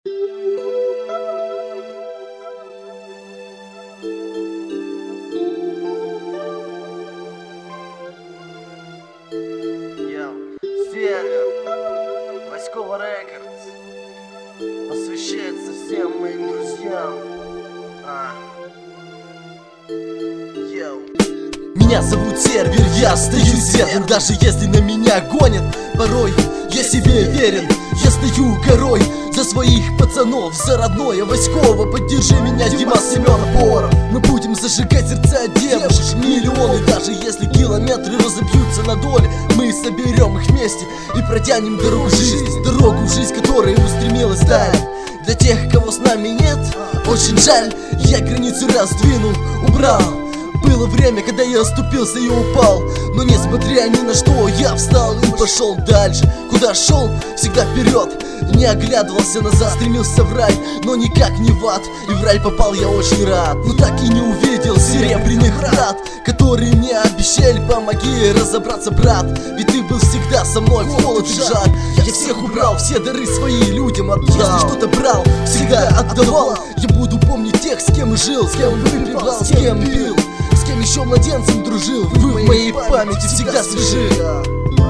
Сервер Васькова Рекордс посвящается всем моим друзьям. Меня зовут Сервер, я остаюсь верным, даже если на меня гонят. Порой я себе верен, я стою горой за своих пацанов, за родное Васькова. Поддержи меня, Дима, Семен, Боров. Мы будем зажигать сердца девушек миллионы. Даже если километры разобьются на доли, мы соберем их вместе и протянем дорогу жизни. Дорогу в жизнь, которой устремилась даль. Для тех, кого с нами нет, очень жаль. Я границу раздвинул, убрал. Было время, когда я оступился и упал, но несмотря ни на что, я встал и пошел дальше. Куда шел? Всегда вперед. Не оглядывался назад, стремился в рай, но никак не в ад. И в рай попал я очень рад, но так и не увидел серебряных врат, которые мне обещали: помоги разобраться, брат. Ведь ты был всегда со мной в холод и жар. Я всех убрал, все дары свои людям отдал. Если что-то брал, всегда отдавал. Я буду помнить тех, с кем жил, с кем выпивал, с кем пил, с кем еще младенцем дружил. Вы в моей памяти всегда свежи.